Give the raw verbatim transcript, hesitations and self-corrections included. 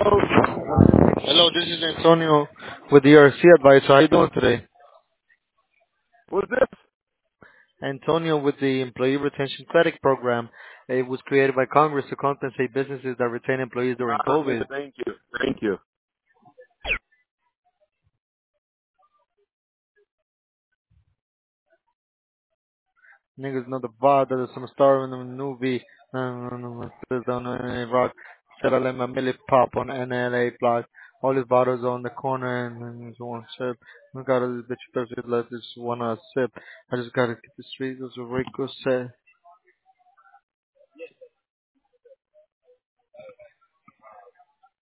Hello, this is Antonio with the E R C Advisor. How you doing today? What's this? Antonio with the Employee Retention Credit Program. It was created by Congress to compensate businesses that retain employees during Ah, yeah, COVID. thank you. Thank you. Niggas know the bar, there's some star in the movie. No, no, no, no, don't know any rock. Said I let my millet pop on N L A block. All these bottles on the corner and then just one sip. I got a bitch thirsty, let this one uh, sip. I just gotta get the streets, those are Rico said.